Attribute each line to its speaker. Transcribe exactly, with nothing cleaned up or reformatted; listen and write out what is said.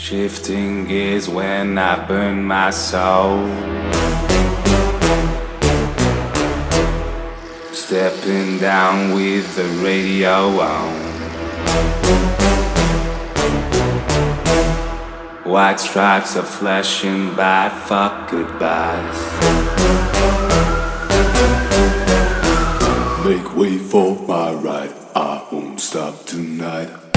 Speaker 1: Shifting gears when I burn my soul. Stepping down with the radio on. White stripes are flashing by, fuck goodbyes. Make way for my ride, I won't stop tonight.